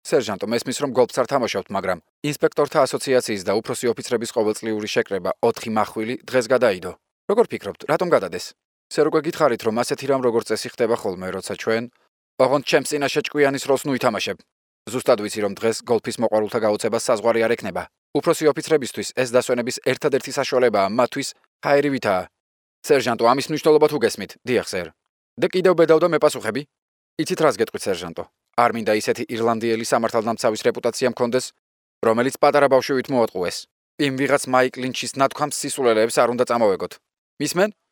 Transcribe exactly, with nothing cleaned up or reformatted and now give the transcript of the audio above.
სერჟანტო, მესმის რომ გოლფს არ თამაშობთ, მაგრამ ინსპექტორთა ასოციაციის და უფროსი ოფიცრების ყოველწლიური შეკრება ოთხი მახვილი დღეს გადაიდო. როგორ ფიქრობთ, რატომ გადადეს? სერ უკვე გითხარით, რომ ასეთი რამ როგორც წესი ხდება ხოლმე, როცა ჩვენ ოღონდ ჩემს წინაშე ჭკვიანის როლს ნუითამაშებ. ზუსტად ვიცი, რომ დღეს გოლფის მოყვარულთა გაოცება საზღვარი არ ექნება. უფროსი ოფიცრებისთვის ეს დასვენების ერთადერთი საშუალებაა მათთვის ჰაერივითაა. სერჟანტო, ამის მნიშვნელობა თუ გესმით? დიახ, სერ. და კიდევ ბედავ და მეპასუხები? იცით რას გეტყვით, სერჟანტო? არ მინდა ისეთი ირლანდიელი სამართალდამცავის რეპუტაცია მქონდეს, რომელიც პატარა ბავშვივით მოატყუეს. იმ ვიღაც მაიკ ლინჩის ნათქვამს სისულელეებს არ უნდა წამოვეგოთ. მისმენ?